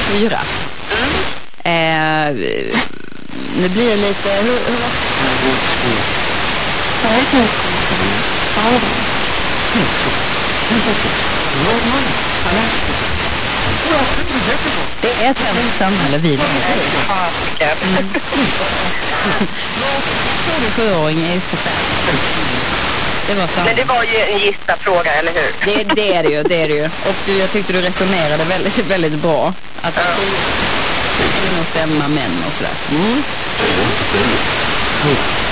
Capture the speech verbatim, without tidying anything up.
fyra. Mm. Eh, nu blir det lite... Hur, hur var det? Ja, jag kan skolan. Ja, det Det är ett hemskt samhälle vi lever i. Mm. Vad tror du sjuåring är ute sig? Det var sant. Men det var ju en gissa fråga, eller hur? Det, det är det ju, det är det ju. Och du, jag tyckte du resonerade väldigt, väldigt bra. Att det är nog stämma män och sådär. Mm.